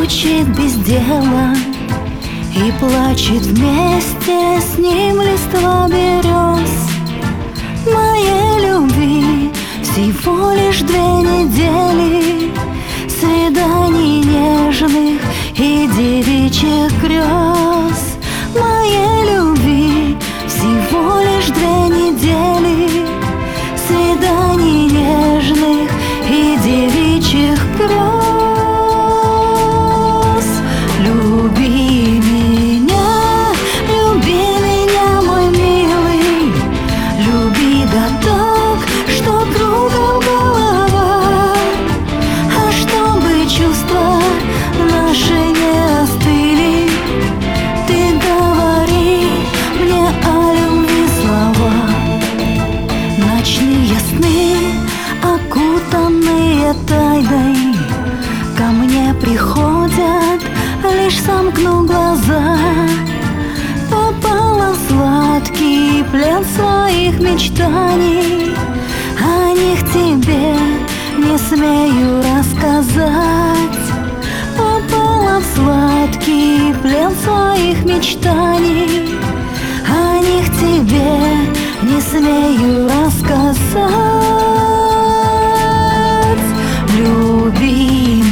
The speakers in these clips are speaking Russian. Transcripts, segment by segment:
торчит без дела и плачет вместе с ним листва берез. Моей любви всего лишь 2 недели свиданий нежных и девичьих грез. Моей любви всего лишь 2 недели свиданий нежных и девичьих грез. Люби меня, мой милый, люби да так, что кругом голова. А чтобы чувства наши не остыли, ты говори мне о любви слова. Ночные сны, окутанные тайной, ко мне приходят, лишь сомкну глаза. Попала в сладкий плен своих мечтаний, о них тебе не смею рассказать. Попала в сладкий плен своих мечтаний, о них тебе не смею рассказать. Люби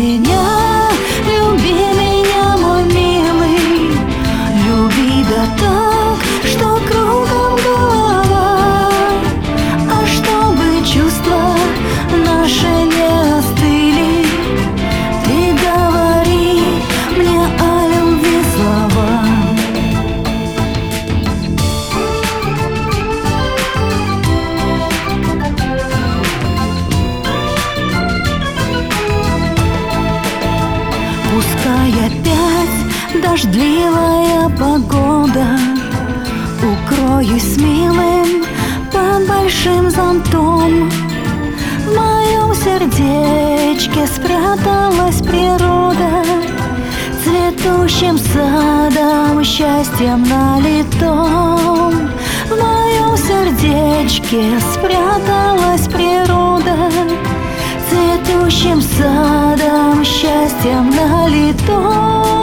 меня, мой милый, люби да так, что кругом голова. А чтобы чувства наши не остыли, ты говори мне о любви слова. Пускай опять дождливая погода, укроюсь с милым под большим зонтом. В моем сердечке спряталась природа, цветущим садом, счастьем налитом. В моем сердечке спряталась природа, цветущим садом, счастьем налитом.